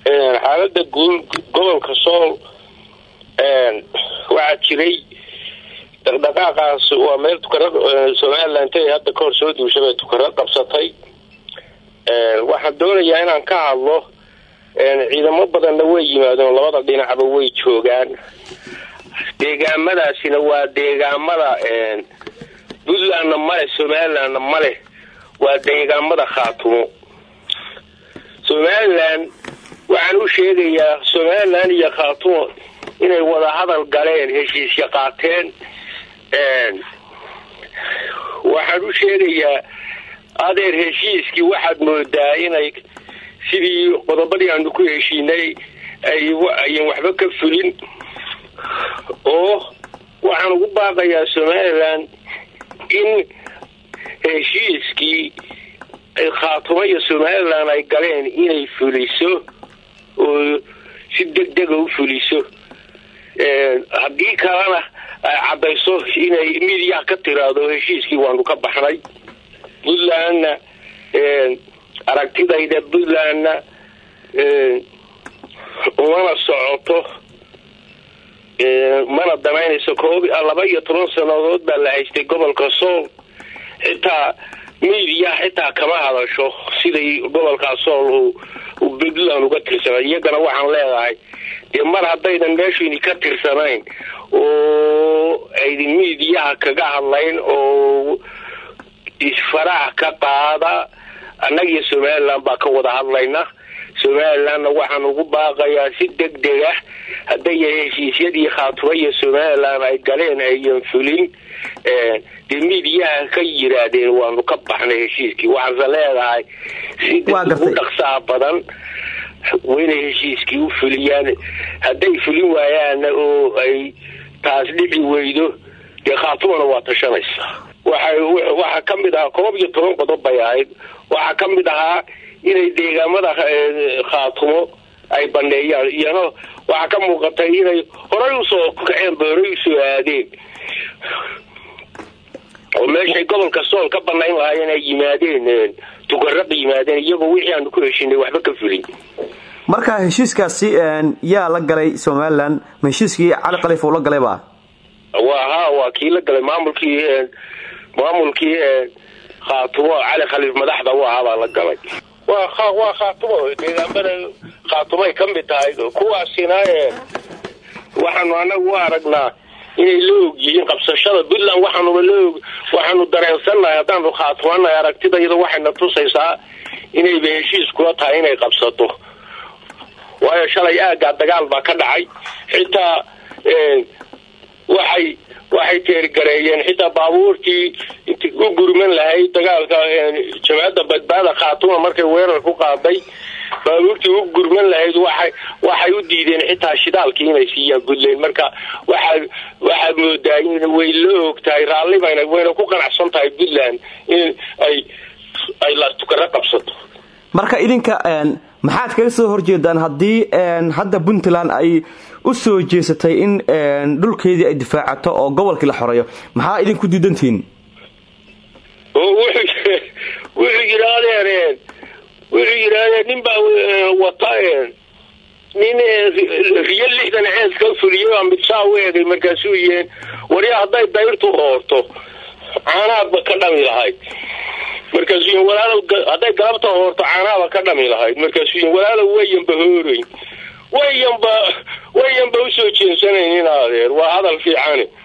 xaaladda gobolka Sool waxa jiray dhaqdhaqaaqaas waa meel tukarad Soomaaliland ay hadda ka hor soo duushay tukarad qabsatay waxaan doonayaa inaan ka hadlo ciidamo badan way yimaadeen labada dhinacba way joogaan deegaamadaasina waa deegaamada Puntland male Somaliland male waa deegaamada Khaatumo Somaliland waxaan u sheegayaa Somaliland iyo Khaatumo inay wada hadal galeen heshiis qaateen waxaan u sheegayaa adeer heshiiskii waxaad moodaa inay sidii qodobadii aan ku heshiinay ay waxba ka fulin oo waxaan ugu baaqayaa Somaliland in heshiiskii Khaatumo iyo Somaliland ay galeen inay fuliso oo si degdeg u fuliso haddii kalena cadayso inay midiya ka tiraado heshiiskii waanu ka baxnay Puntland aragtidayda Puntland uma socoto mana damaynayso 12 sanadood baa la haystay gobolka Sool xitaa midiya xitaa kama hadasho sidii gobolka Sool uu Puntland uga tirsanay iyagana waxaan leeyahay mar haddaydan meeshii ka tirsanayn oo ay midiya kaga hadlayn oo isfaraha ka qaada annaga Somaliland baa ka wada hadlayna Somaliland waxaan ugu baaqayaa si degdeg ah haday heshiisyadii Khaatumo iyo Somaliland ay galeen ay fulin midiya ka yiraahdeen waanu ka baxnay heshiiskii waxaan leeyahay si dhaqso badan wayna heshiiskii u fuliyaan haday fulin waayaan oo ay taas dhici weydo Khaatumo waa tashanaysa waxa kamid ah 12 qodob bay ahayd waxa kamid ah inay deegaamada Khaatumo ay baneeyaan iyana waxa ka muuqatay inay horay u soo kaceen booray soo aadeen oo meeshay gobolka Sool ka banayn lahaayeen ay yimaadeen tukarad yimaadeen iyagoo wixii aan ku heshiinay waxba ka fulin marka heshiiskaasi yaa la galay Somaliland heshiiskii Cali Khaliif oo la galay baa waa kii la galay maamulkii Khaatumo Cali Khaliif madaxda waa la galay waa Khaatumo deegaamada Khaatumo ay kamid tahay kuwaasina waxaanu anagu aragnaa inay loo yihiin qabsashada Puntland waxaanu dareensanahay haddaan Khaatumo aragtidayda waxayna tusaysaa inay heshiis kula tahay inay qabsato waayo shalay aaga dagaal baa ka dhacay xitaa waxay teergareeyeen xitaa baabuurtii u gurman lahayd dagaalka jamaacadda badbaada Khaatumo markay weerar ku qaaday baabuurtii u gurman lahayd waxay u diideen xitaa shidaalkii inay siiyaan Puntland marka waxa moodaa in way loo ogtahay raalli wayna ku qanacsan tahay Puntland in ay la tukara qabsato marka idinka maxaad kaga soo horjeedaan hadii hadda Puntland ay u soo jeesatay in dhulkeedii ay difaacato oo gobolkii la xoreeyo maxaa idin ku diidantiin wuxuu yiraahdeen ninba wataan nin riyal 60 cees ka fuliyo ama saaweeday markaasuu yeen wariya haday dayrtu hoorto caanaha ka dhami lahayd markaasuu walaalo haday galabta hoorto caanaha ka dhami lahayd markaasuu walaalo weeyanba hooreen wayanba u soo jeesanayeen adeer waa hadal fiican